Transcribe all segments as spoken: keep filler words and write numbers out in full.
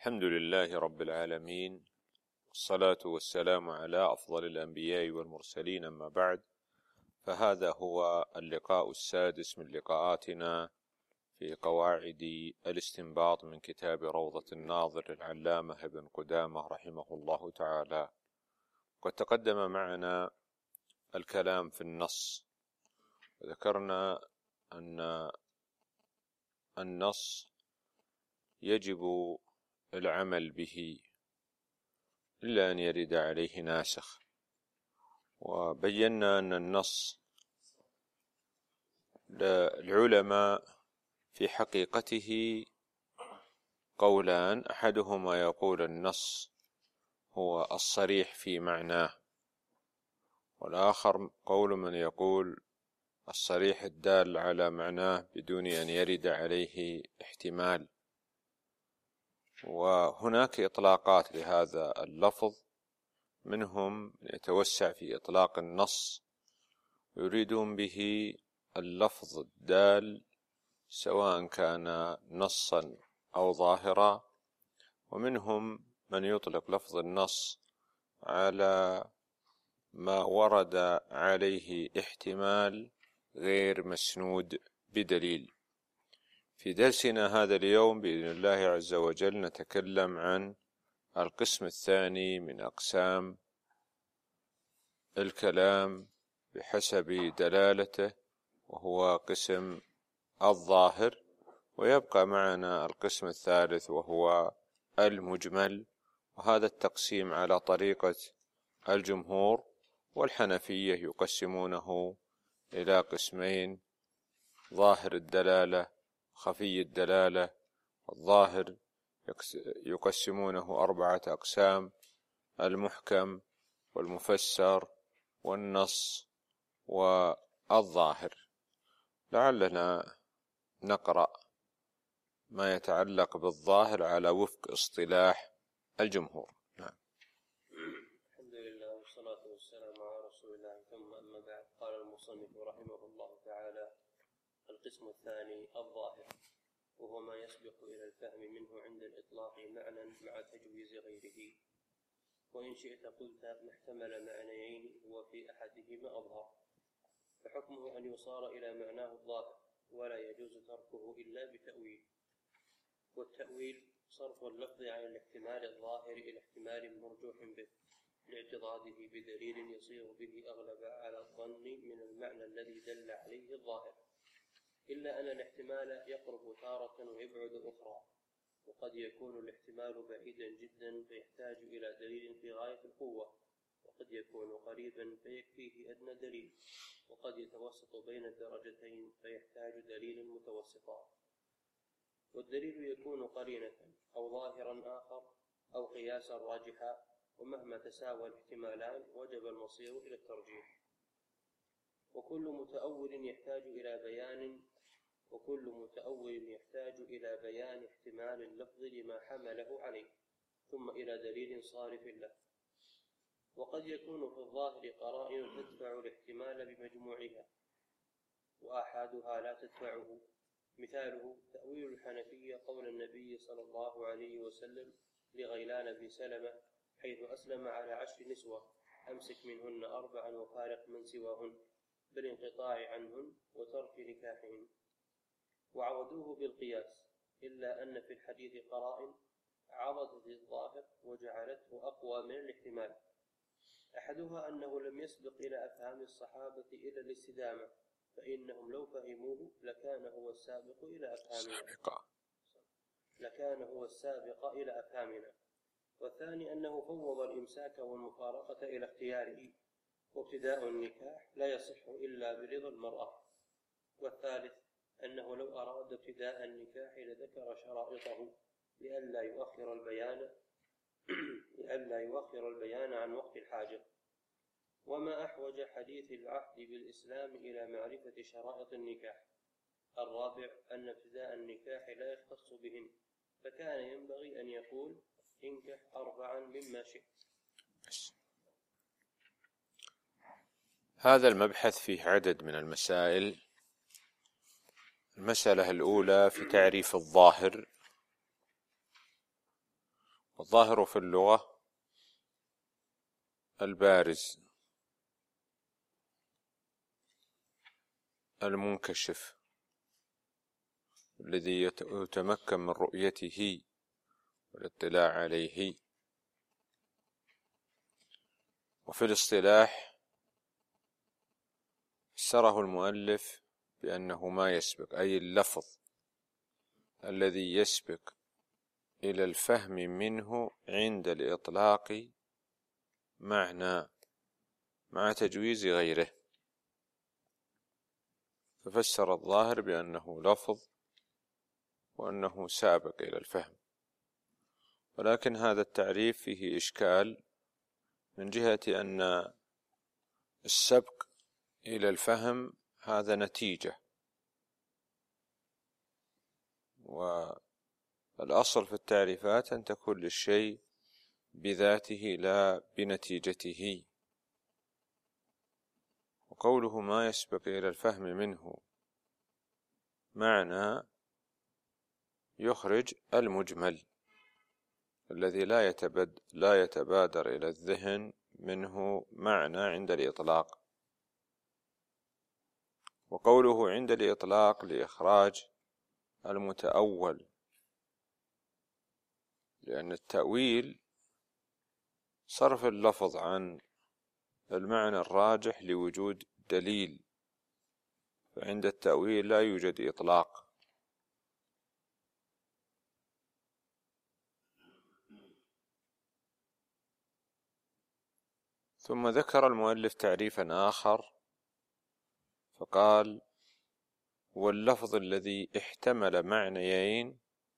الحمد لله رب العالمين، والصلاة والسلام على أفضل الأنبياء والمرسلين، أما بعد، فهذا هو اللقاء السادس من لقاءاتنا في قواعد الاستنباط من كتاب روضة الناظر العلامة ابن قدامة رحمه الله تعالى. قد تقدم معنا الكلام في النص، وذكرنا أن النص يجب العمل به إلا أن يرد عليه ناسخ، وبينا أن النص للعلماء في حقيقته قولان: أحدهما يقول النص هو الصريح في معناه، والآخر قول من يقول الصريح الدال على معناه بدون أن يرد عليه احتمال. وهناك إطلاقات لهذا اللفظ، منهم يتوسع في إطلاق النص يريدون به اللفظ الدال سواء كان نصا أو ظاهرا، ومنهم من يطلق لفظ النص على ما ورد عليه احتمال غير مسنود بدليل. في درسنا هذا اليوم بإذن الله عز وجل نتكلم عن القسم الثاني من أقسام الكلام بحسب دلالته، وهو قسم الظاهر، ويبقى معنا القسم الثالث وهو المجمل، وهذا التقسيم على طريقة الجمهور، والحنفية يقسمونه إلى قسمين: ظاهر الدلالة، خفي الدلالة. الظاهر يقسمونه أربعة أقسام: المحكم والمفسر والنص والظاهر. لعلنا نقرأ ما يتعلق بالظاهر على وفق اصطلاح الجمهور. نعم. الحمد لله والصلاة والسلام على رسول الله، ثم أما بعد. قال المصنف رحمه الله تعالى: القسم الثاني الظاهر، وهو ما يسبق إلى الفهم منه عند الإطلاق معنى مع تجويز غيره، وإن شئت قلت ما احتمل معنيين هو في أحدهما أظهر، فحكمه أن يصار إلى معناه الظاهر، ولا يجوز تركه إلا بتأويل. والتأويل صرف اللفظ عن الاحتمال الظاهر إلى احتمال مرجوح به لاعتضاده بدليل يصير به أغلب على الظن من المعنى الذي دل عليه الظاهر، إلا أن الاحتمال يقرب تارة ويبعد أخرى، وقد يكون الاحتمال بعيدا جدا فيحتاج إلى دليل في غاية القوة، وقد يكون قريبا فيكفيه أدنى دليل، وقد يتوسط بين الدرجتين فيحتاج دليل متوسطا. والدليل يكون قرينة أو ظاهرا آخر أو قياسا راجحا، ومهما تساوى الاحتمالان وجب المصير إلى الترجيح. وكل متأول يحتاج إلى بيان وكل متأول يحتاج إلى بيان احتمال اللفظ لما حمله عليه، ثم إلى دليل صارف له. وقد يكون في الظاهر قرائن تدفع الاحتمال بمجموعها، وآحادها لا تدفعه. مثاله تأويل الحنفية قول النبي صلى الله عليه وسلم لغيلان بن سلمة حيث أسلم على عشر نسوة: أمسك منهن أربعا وفارق من سواهن، بالانقطاع عنهن وترك نكاحهن. وعوضوه بالقياس، إلا أن في الحديث قرائن عضدت الظاهر وجعلته أقوى من الاحتمال. أحدها أنه لم يسبق إلى أفهام الصحابة إلى الاستدامة، فإنهم لو فهموه لكان هو السابق إلى أفهامنا لكان هو السابق إلى أفهامنا. والثاني أنه فوض الإمساك والمفارقة إلى اختياره، وابتداء النكاح لا يصح إلا برضا المرأة. والثالث أنه لو أراد ابتداء النكاح لذكر شرائطه لئلا يؤخر البيان لئلا يؤخر البيان عن وقت الحاجة. وما أحوج حديث العهد بالإسلام إلى معرفة شرائط النكاح. الرابع أن ابتداء النكاح لا يختص بهن، فكان ينبغي أن يقول: انكح أربعا مما شئت. هذا المبحث فيه عدد من المسائل. المسألة الأولى في تعريف الظاهر، الظاهر في اللغة البارز المنكشف الذي يتمكن من رؤيته والاطلاع عليه. وفي الاصطلاح فسره المؤلف بأنه ما يسبق، أي اللفظ الذي يسبق إلى الفهم منه عند الإطلاق معنى مع تجويز غيره، ففسر الظاهر بأنه لفظ وأنه سابق إلى الفهم. ولكن هذا التعريف فيه إشكال من جهة أن السبق إلى الفهم هذا نتيجة، والأصل في التعريفات أن تكون للشيء بذاته لا بنتيجته. وقوله ما يسبق إلى الفهم منه معنى يخرج المجمل الذي لا يتبد لا يتبادر إلى الذهن منه معنى عند الإطلاق. وقوله عند الإطلاق لإخراج المتأول، لأن التأويل صرف اللفظ عن المعنى الراجح لوجود دليل، فعند التأويل لا يوجد إطلاق. ثم ذكر المؤلف تعريفا آخر فقال: واللفظ الذي احتمل معنيين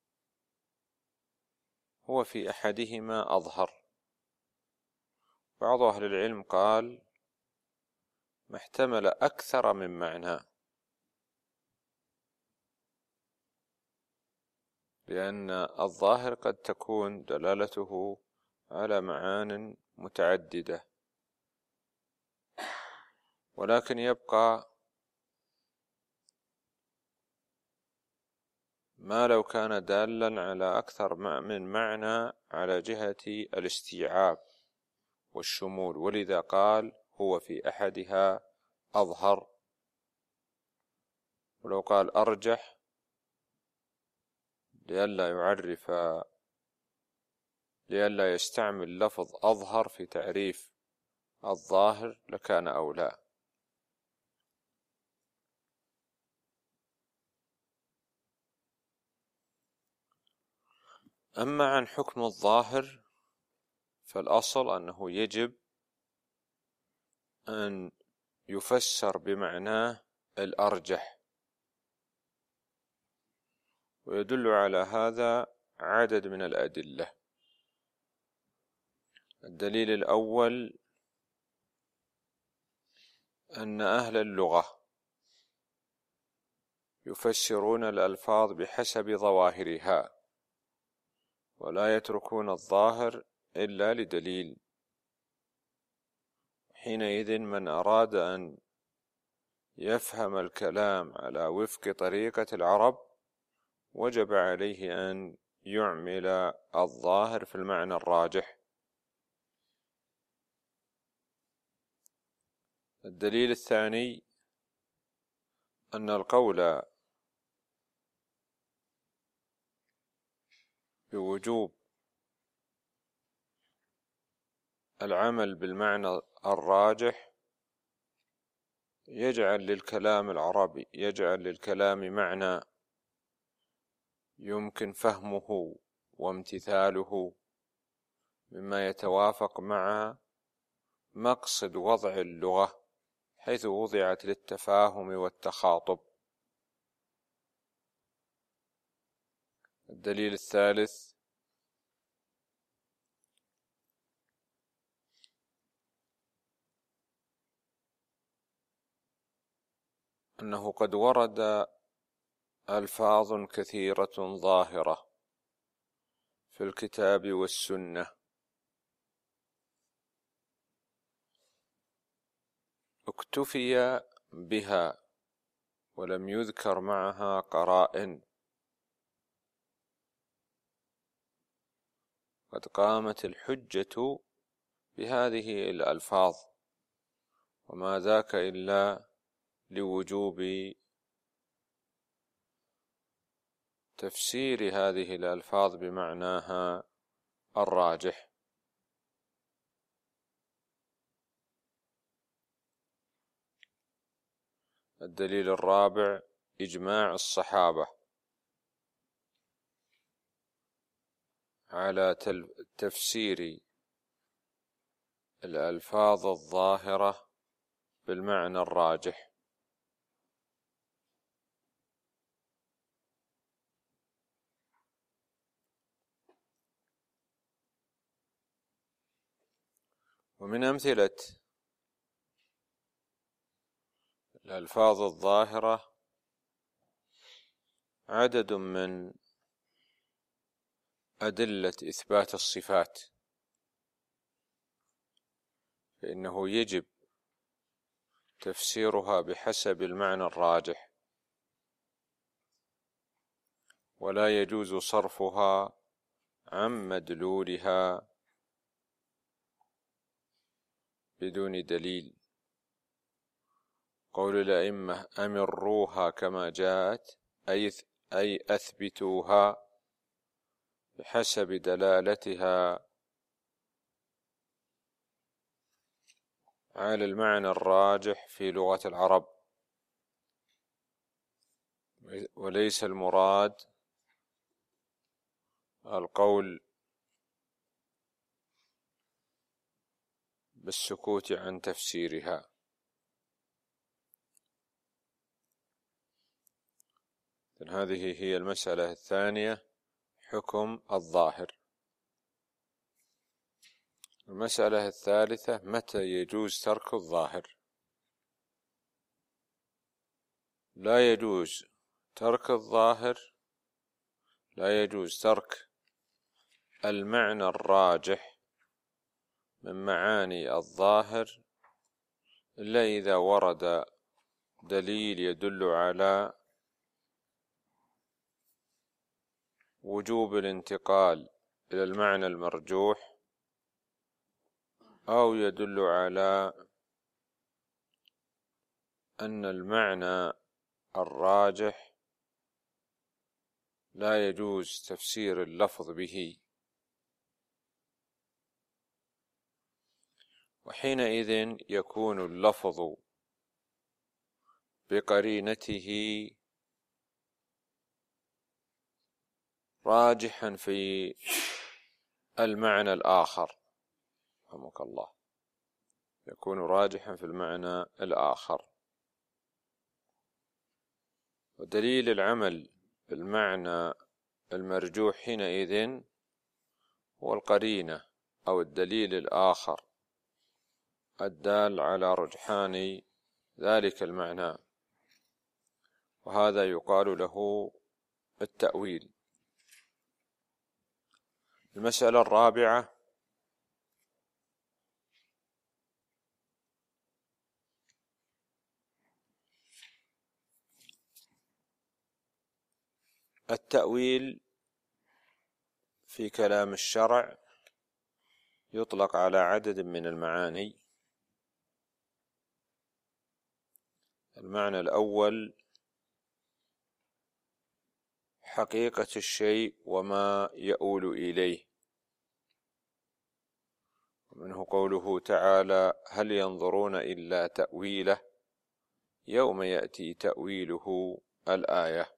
هو في أحدهما أظهر. بعض أهل العلم قال ما احتمل أكثر من معنى، لأن الظاهر قد تكون دلالته على معان متعددة، ولكن يبقى ما لو كان دالا على أكثر من معنى على جهة الاستيعاب والشمول، ولذا قال هو في أحدها أظهر. ولو قال أرجح لئلا يعرف لئلا يستعمل لفظ أظهر في تعريف الظاهر لكان أولى. أما عن حكم الظاهر فالأصل أنه يجب أن يفسر بمعناه الأرجح، ويدل على هذا عدد من الأدلة. الدليل الأول أن أهل اللغة يفسرون الألفاظ بحسب ظواهرها، ولا يتركون الظاهر إلا لدليل. حينئذ من أراد أن يفهم الكلام على وفق طريقة العرب وجب عليه أن يعمل الظاهر في المعنى الراجح. الدليل الثاني أن القول بوجوب العمل بالمعنى الراجح يجعل للكلام العربي يجعل للكلام معنى يمكن فهمه وامتثاله مما يتوافق مع مقصد وضع اللغة، حيث وضعت للتفاهم والتخاطب. الدليل الثالث أنه قد ورد ألفاظ كثيرة ظاهرة في الكتاب والسنة اكتفي بها ولم يذكر معها قرائن، قد قامت الحجة بهذه الألفاظ، وما ذاك إلا لوجوب تفسير هذه الألفاظ بمعناها الراجح. الدليل الرابع إجماع الصحابة على تفسير الألفاظ الظاهرة بالمعنى الراجح. ومن أمثلة الألفاظ الظاهرة عدد من أدلة إثبات الصفات، فإنه يجب تفسيرها بحسب المعنى الراجح، ولا يجوز صرفها عن مدلولها بدون دليل. قول الأئمة أمروها كما جاءت أي أثبتوها بحسب دلالتها على المعنى الراجح في لغة العرب، وليس المراد القول بالسكوت عن تفسيرها. هذه هي المسألة الثانية، حكم الظاهر. المسألة الثالثة متى يجوز ترك الظاهر؟ لا يجوز ترك الظاهر لا يجوز ترك المعنى الراجح من معاني الظاهر إلا إذا ورد دليل يدل على وجوب الانتقال إلى المعنى المرجوح، أو يدل على أن المعنى الراجح لا يجوز تفسير اللفظ به، وحينئذ يكون اللفظ بقرينته راجحا في المعنى الآخر، رحمك الله، يكون راجحا في المعنى الآخر. ودليل العمل بالمعنى المرجوح حينئذ هو القرينة أو الدليل الآخر الدال على رجحان ذلك المعنى، وهذا يقال له التأويل. المسألة الرابعة التأويل في كلام الشرع يطلق على عدد من المعاني. المعنى الأول حقيقة الشيء وما يؤول إليه، ومنه قوله تعالى هل ينظرون إلا تأويله يوم يأتي تأويله الآية.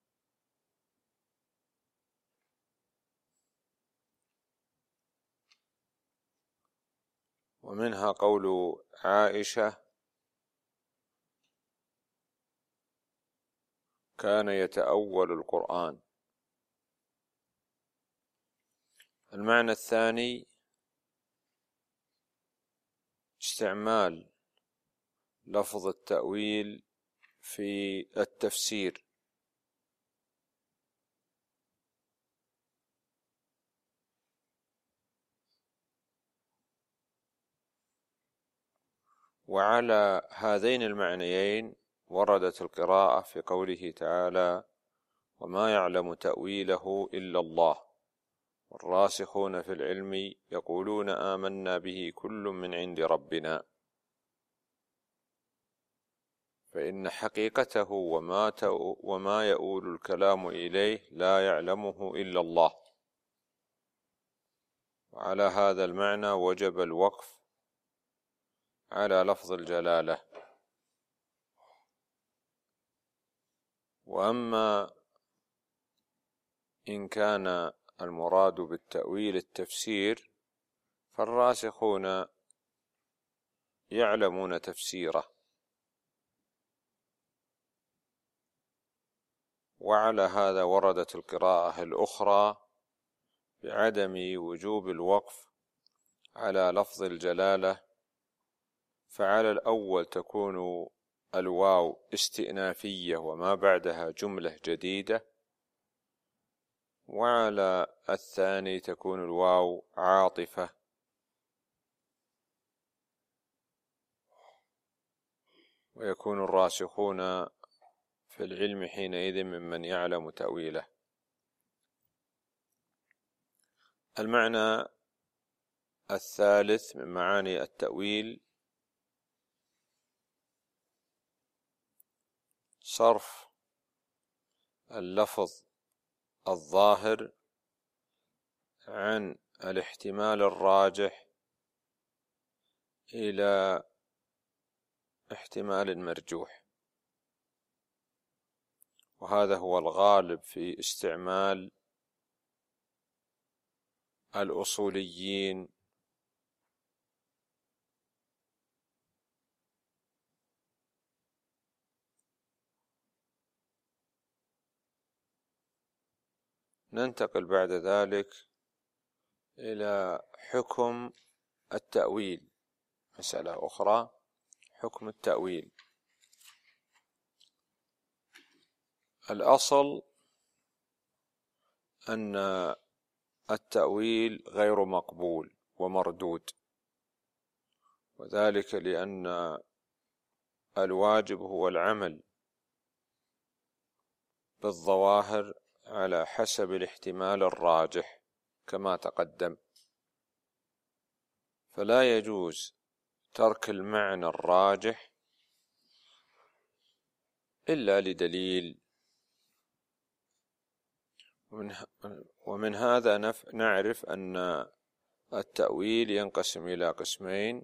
ومنها قول عائشة كان يتأول القرآن. المعنى الثاني استعمال لفظ التأويل في التفسير، وعلى هذين المعنيين وردت القراءة في قوله تعالى وما يعلم تأويله إلا الله، والراسخون في العلم يقولون آمنا به كل من عند ربنا، فإن حقيقته وما وما يؤول الكلام إليه لا يعلمه إلا الله. وعلى هذا المعنى وجب الوقف على لفظ الجلالة. وأما إن كان المراد بالتأويل التفسير فالراسخون يعلمون تفسيره، وعلى هذا وردت القراءة الأخرى بعدم وجوب الوقف على لفظ الجلالة، فعلى الأول تكون الواو استئنافية وما بعدها جملة جديدة، وعلى الثاني تكون الواو عاطفة، ويكون الراسخون في العلم حينئذ ممن يعلم تأويله. المعنى الثالث من معاني التأويل صرف اللفظ الظاهر عن الاحتمال الراجح إلى احتمال مرجوح، وهذا هو الغالب في استعمال الأصوليين ننتقل بعد ذلك إلى حكم التأويل، مسألة أخرى، حكم التأويل. الأصل أن التأويل غير مقبول ومردود، وذلك لأن الواجب هو العمل بالظواهر على حسب الاحتمال الراجح كما تقدم، فلا يجوز ترك المعنى الراجح إلا لدليل. ومن هذا نعرف أن التأويل ينقسم إلى قسمين: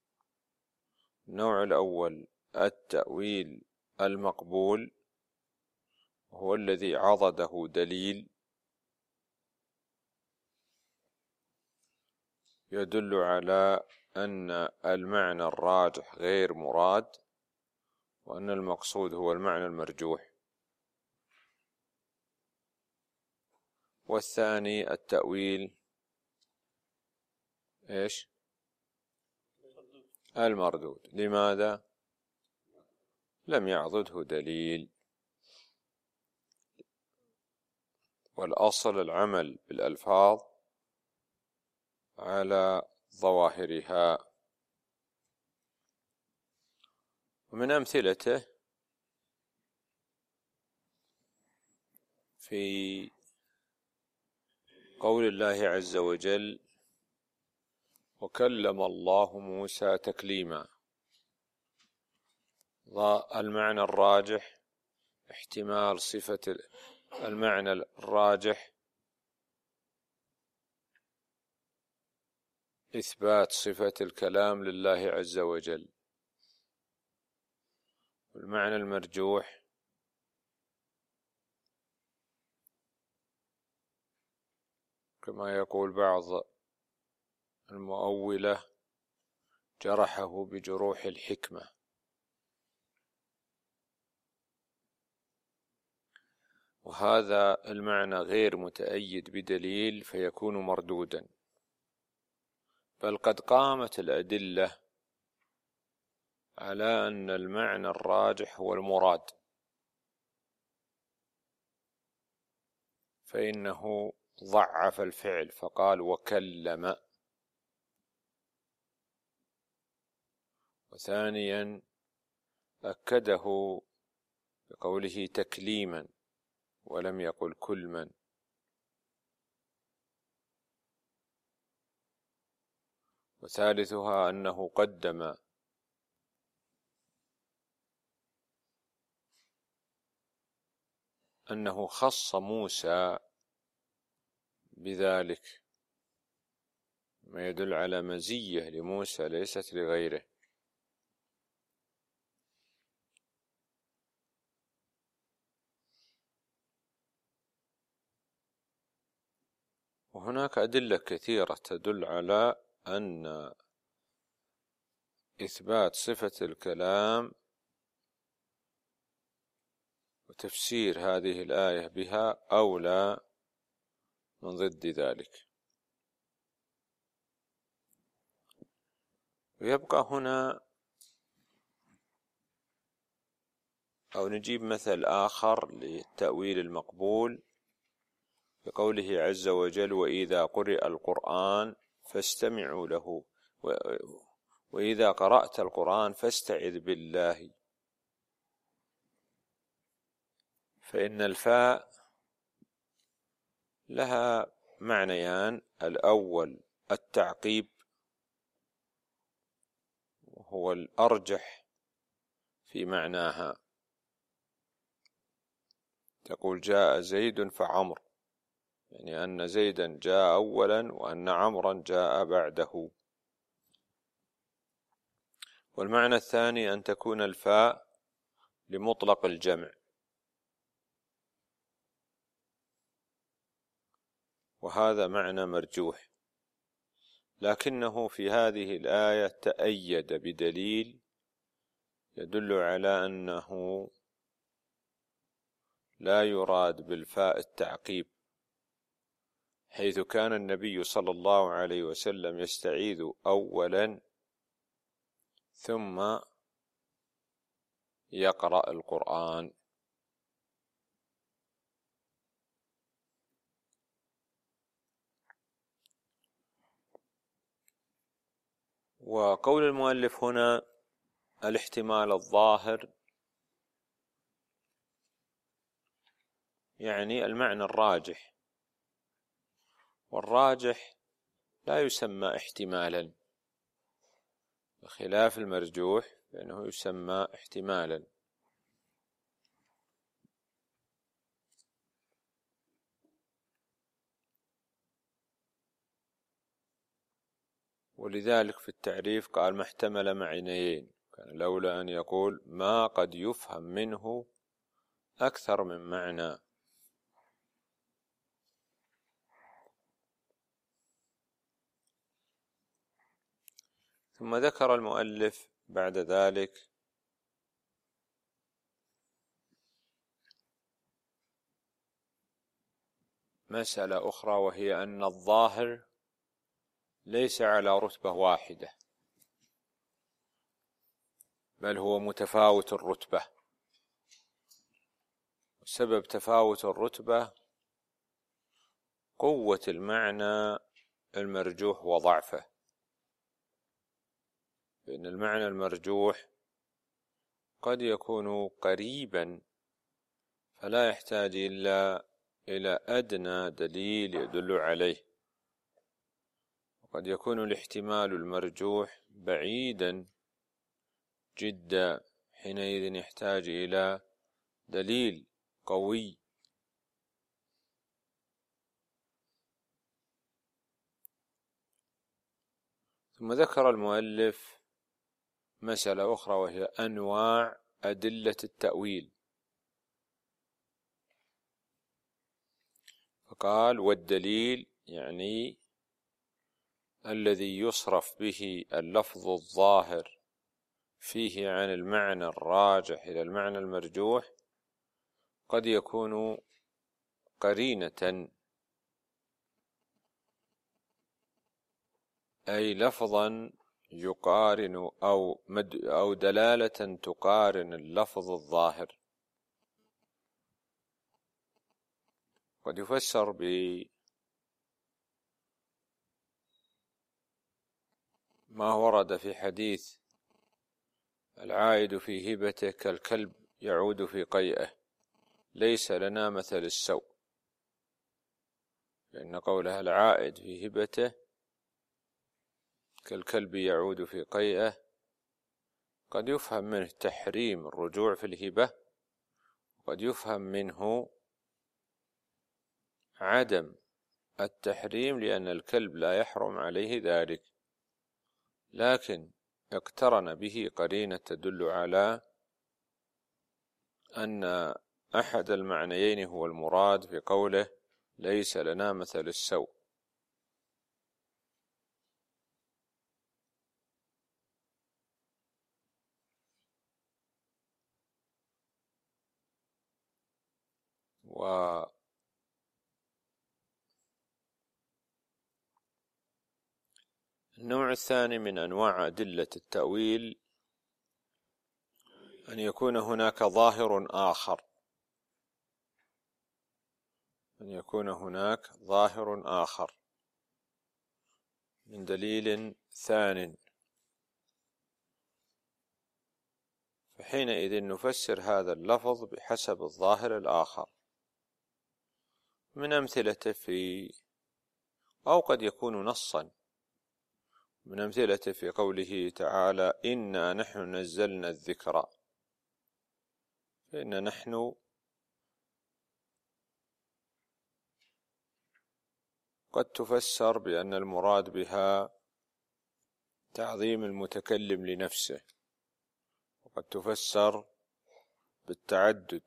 النوع الأول التأويل المقبول، هو الذي عضده دليل يدل على أن المعنى الراجح غير مراد، وأن المقصود هو المعنى المرجوح. والثاني التأويل إيش؟ المردود. لماذا؟ لم يعضده دليل. والأصل العمل بالألفاظ على ظواهرها. ومن أمثلته في قول الله عز وجل: وكلم الله موسى تكليما. المعنى الراجح احتمال صفة المعنى الراجح إثبات صفة الكلام لله عز وجل، والمعنى المرجوح كما يقول بعض المؤولة جرحه بجروح الحكمة. وهذا المعنى غير متأيد بدليل فيكون مردودا، بل قد قامت الأدلة على أن المعنى الراجح هو المراد، فإنه ضعف الفعل فقال وكلم. وثانيا أكده بقوله تكليما ولم يقل كلما. وثالثها أنه قدم أنه خص موسى بذلك، ما يدل على مزية لموسى ليست لغيره. وهناك أدلة كثيرة تدل على أن إثبات صفة الكلام وتفسير هذه الآية بها أولى من ضد ذلك. ويبقى هنا أو نجيب مثل آخر للتأويل المقبول بقوله عز وجل: وإذا قرئ القرآن فاستمعوا له وإذا قرأت القرآن فاستعذ بالله. فإن الفاء لها معنيان: الأول التعقيب وهو الأرجح في معناها، تقول جاء زيد فعمر، يعني أن زيدا جاء أولا وأن عمرا جاء بعده. والمعنى الثاني أن تكون الفاء لمطلق الجمع، وهذا معنى مرجوح، لكنه في هذه الآية تأيد بدليل يدل على أنه لا يراد بالفاء التعقيب، حيث كان النبي صلى الله عليه وسلم يستعيذ أولا ثم يقرأ القرآن. وقول المؤلف هنا الاحتمال الظاهر، يعني المعنى الراجح، والراجح لا يسمى احتمالا بخلاف المرجوح فإنه يسمى احتمالا. ولذلك في التعريف قال ما احتمل معنيين، كان لولا أن يقول ما قد يفهم منه أكثر من معنى. ثم ذكر المؤلف بعد ذلك مسألة أخرى، وهي أن الظاهر ليس على رتبة واحدة، بل هو متفاوت الرتبة. سبب تفاوت الرتبة قوة المعنى المرجوح وضعفه، فإن المعنى المرجوح قد يكون قريبا فلا يحتاج إلا إلى أدنى دليل يدل عليه، وقد يكون الاحتمال المرجوح بعيدا جدا، حينئذ يحتاج إلى دليل قوي. ثم ذكر المؤلف مسألة أخرى، وهي أنواع أدلة التأويل، فقال والدليل يعني الذي يصرف به اللفظ الظاهر فيه عن المعنى الراجح إلى المعنى المرجوح قد يكون قرينة، أي لفظا يقارن أو, مد أو دلالة تقارن اللفظ الظاهر. قد يفسر بما ورد في حديث العائد في هبته كالكلب يعود في قيئه، ليس لنا مثل السوء، لأن قولها العائد في هبته كالكلب يعود في قيئه قد يفهم منه تحريم الرجوع في الهبة، وقد يفهم منه عدم التحريم لأن الكلب لا يحرم عليه ذلك، لكن اقترن به قرينة تدل على أن أحد المعنيين هو المراد في قوله ليس لنا مثل السوء. والنوع الثاني من أنواع أدلة التأويل أن يكون هناك ظاهر آخر أن يكون هناك ظاهر آخر من دليل ثان، فحينئذ نفسر هذا اللفظ بحسب الظاهر الآخر. من أمثلته في أو قد يكون نصا، من أمثلته في قوله تعالى إنا نحن نزلنا الذكر، فإن نحن قد تفسر بأن المراد بها تعظيم المتكلم لنفسه، وقد تفسر بالتعدد،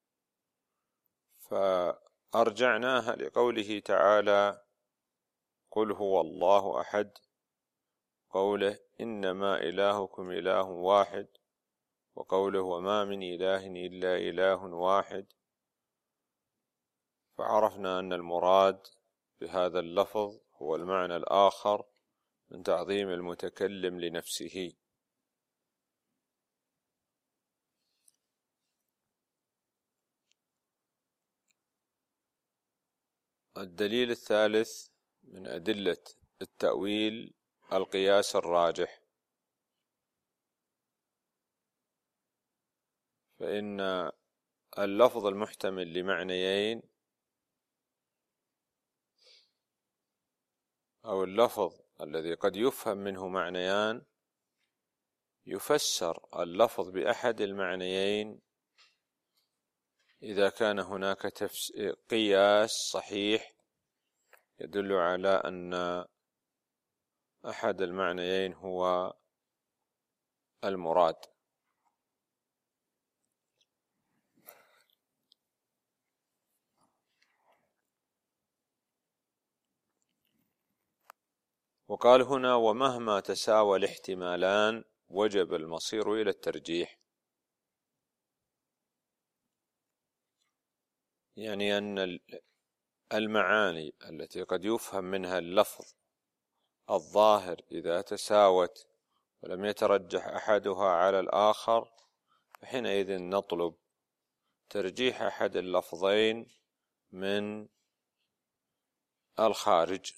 فأرجعناها لقوله تعالى قل هو الله أحد، قوله إنما إلهكم إله واحد، وقوله وما من إله إلا إله واحد، فعرفنا أن المراد بهذا اللفظ هو المعنى الآخر من تعظيم المتكلم لنفسه. الدليل الثالث من أدلة التأويل القياس الراجح، فإن اللفظ المحتمل لمعنيين أو اللفظ الذي قد يفهم منه معنيان يفسر اللفظ بأحد المعنيين إذا كان هناك قياس صحيح يدل على أن أحد المعنيين هو المراد. وقال هنا ومهما تساوى الاحتمالان وجب المصير إلى الترجيح، يعني أن المعاني التي قد يفهم منها اللفظ الظاهر إذا تساوت ولم يترجح أحدها على الآخر، فحينئذ نطلب ترجيح أحد اللفظين من الخارج.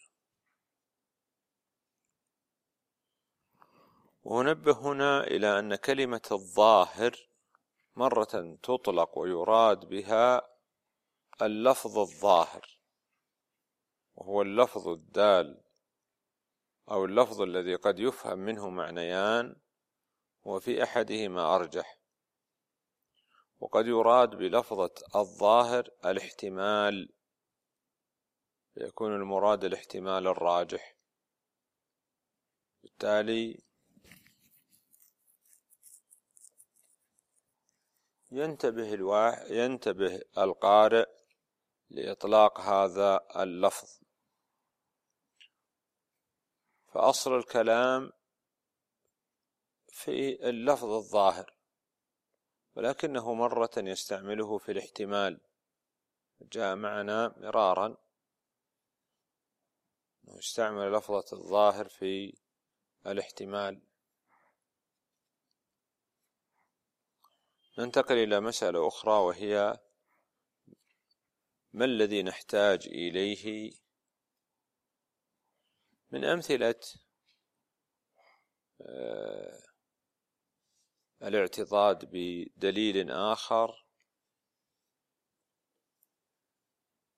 ونبه هنا إلى أن كلمة الظاهر مرة تطلق ويراد بها اللفظ الظاهر، وهو اللفظ الدال أو اللفظ الذي قد يفهم منه معنيان وفي أحدهما أرجح، وقد يراد بلفظة الظاهر الاحتمال، يكون المراد الاحتمال الراجح. بالتالي ينتبه الواحد ينتبه القارئ لإطلاق هذا اللفظ، فأصل الكلام في اللفظ الظاهر، ولكنه مرة يستعمله في الاحتمال، جاء معنا مرارا يستعمل لفظة الظاهر في الاحتمال. ننتقل إلى مسألة أخرى، وهي ما الذي نحتاج إليه من أمثلة الاعتضاد بدليل آخر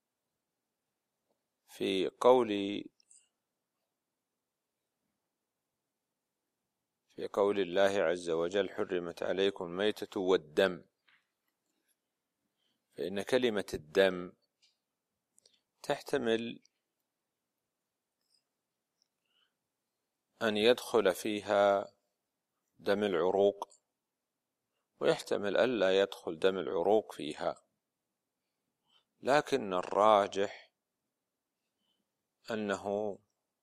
في قول في قول الله عز وجل حرمت عليكم الميتة والدم، فإن كلمة الدم تحتمل أن يدخل فيها دم العروق، ويحتمل ألا يدخل دم العروق فيها، لكن الراجح أنه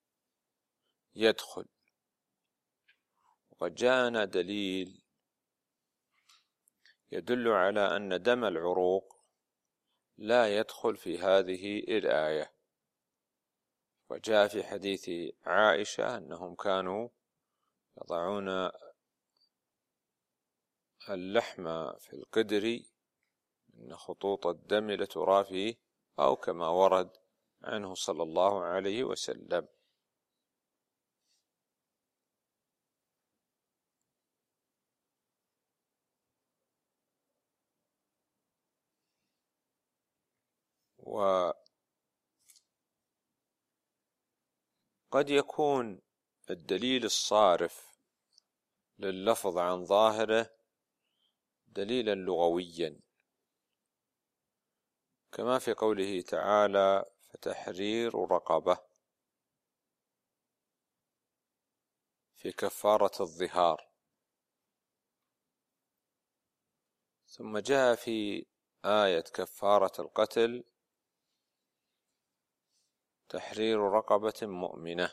يدخل. وقد جاءنا دليل يدل على أن دم العروق لا يدخل في هذه الآية، وجاء في حديث عائشة أنهم كانوا يضعون اللحم في القدر إن خطوط الدم لترى فيه، أو كما ورد عنه صلى الله عليه وسلم. وقد يكون الدليل الصارف لللفظ عن ظاهره دليلا لغويا، كما في قوله تعالى فتحرير رقبة في كفارة الظهار، ثم جاء في آية كفارة القتل تحرير رقبة مؤمنة.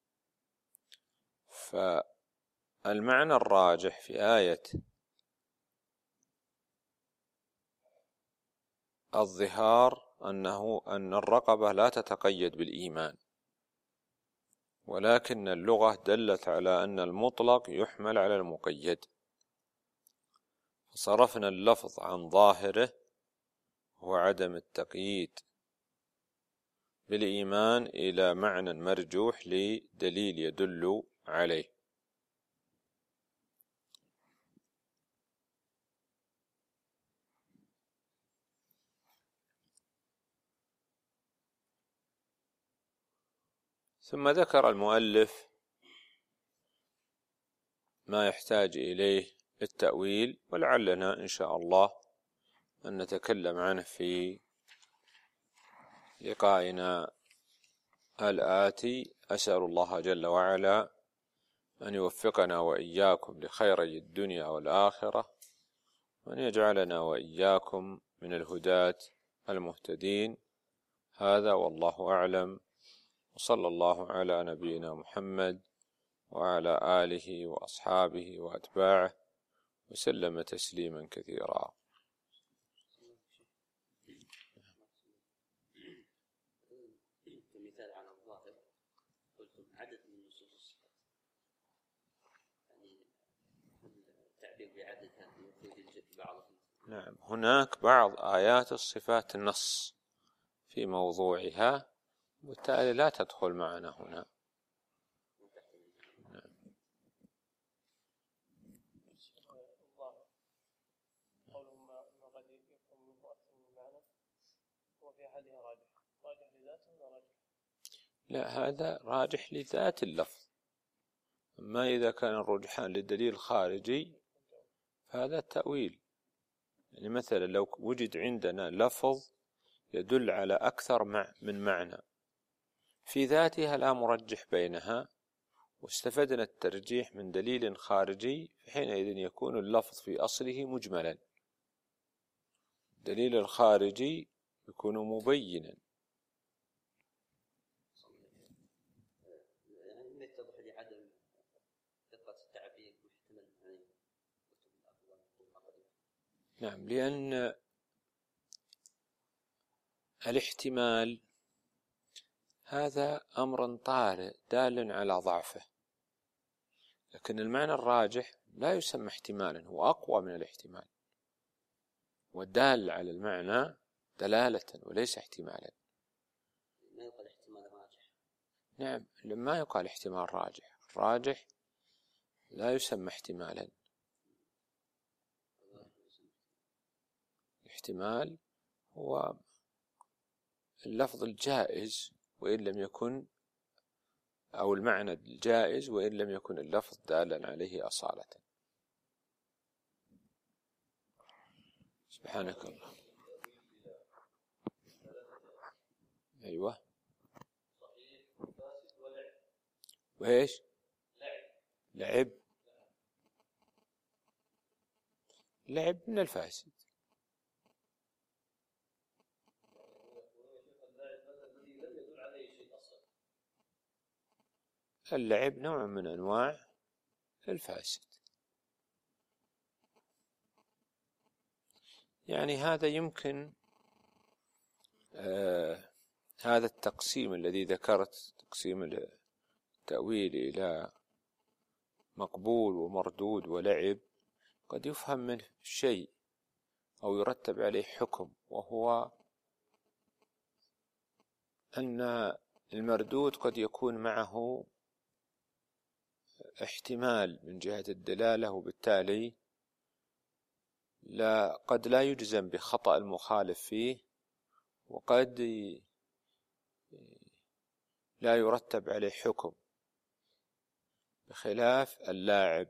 فالمعنى الراجح في آية الظهار أنه أن الرقبة لا تتقيد بالإيمان، ولكن اللغة دلت على أن المطلق يحمل على المقيد، فصرفنا اللفظ عن ظاهره هو عدم التقييد بالإيمان إلى معنى مرجوح لدليل يدل عليه. ثم ذكر المؤلف ما يحتاج إليه التأويل، ولعلنا إن شاء الله أن نتكلم عنه في لقائنا الآتي. أسأل الله جل وعلا أن يوفقنا وإياكم لخيري الدنيا والآخرة، وأن يجعلنا وإياكم من الهداة المهتدين. هذا والله أعلم، وصلى الله على نبينا محمد وعلى آله وأصحابه وأتباعه وسلم تسليما كثيرا. كمثال على الظاهر قلتم عدد من النصوص، يعني التعبير بعدد يوجد بعض. نعم، هناك بعض آيات الصفات نص في موضوعها، وبالتالي لا تدخل معنا هنا. لا، هذا راجح لذات اللفظ، أما إذا كان الرجحان للدليل خارجي فهذا التأويل. يعني مثلا لو وجد عندنا لفظ يدل على أكثر من معنى في ذاتها لا مرجح بينها، واستفدنا الترجيح من دليل خارجي، فحينئذ يكون اللفظ في أصله مجملا، الدليل الخارجي يكون مبينا. نعم، لأن الاحتمال هذا أمر طارئ دال على ضعفه، لكن المعنى الراجح لا يسمى احتمالا، هو أقوى من الاحتمال، والدال على المعنى دلالة وليس احتمالا. ما يقال احتمال راجح. نعم، لما يقال احتمال راجح، الراجح لا يسمى احتمالا. الاحتمال هو اللفظ الجائز وإن لم يكن أو المعنى الجائز وإن لم يكن اللفظ دالا عليه أصالة. سبحانك الله. أيوة. وإيش؟ لعب. لعب من الفاسد. اللعب نوع من أنواع الفاسد. يعني هذا يمكن آه هذا التقسيم الذي ذكرت، تقسيم التأويل إلى مقبول ومردود ولعب، قد يفهم منه شيء أو يرتب عليه حكم، وهو أن المردود قد يكون معه احتمال من جهة الدلالة، وبالتالي لا قد لا يجزم بخطأ المخالف فيه، وقد لا يرتب عليه حكم، بخلاف اللاعب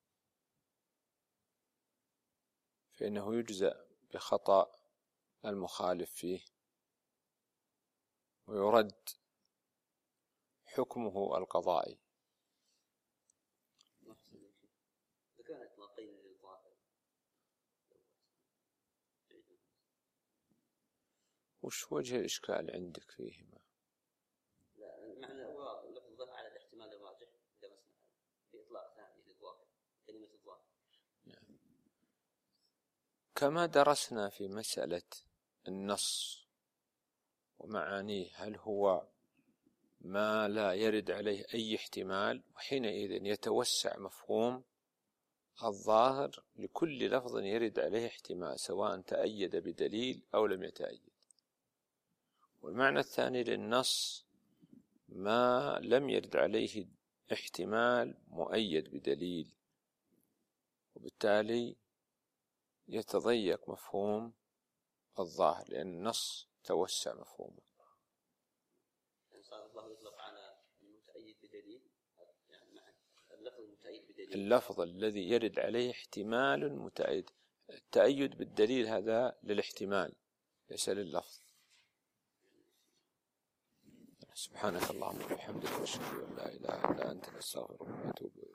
فإنه يجزأ بخطأ المخالف فيه ويرد حكمه القضائي. وش وجه الإشكال عندك فيهما؟ لا، معنى واضح، لفظ على الاحتمال الراجح درسنا في إطلاق ثاني للظاهر، كلمة الظاهر. كما درسنا في مسألة النص ومعانيه، هل هو ما لا يرد عليه أي احتمال، وحينئذ يتوسع مفهوم الظاهر لكل لفظ يرد عليه احتمال، سواء تأيد بدليل أو لم يتأيد. والمعنى الثاني للنص ما لم يرد عليه احتمال مؤيد بدليل، وبالتالي يتضيق مفهوم الظاهر لأن النص توسع مفهومه. صار الله يطلق على المتأيد بدليل، يعني مع اللفظ المتأيد بدليل، اللفظ الذي يرد عليه احتمال متأيد. التأيد بالدليل هذا للاحتمال ليس لللفظ. سبحانك اللهم وبحمدك، أشهد أن لا إله إلا أنت، نستغفرك ونتوب إليك.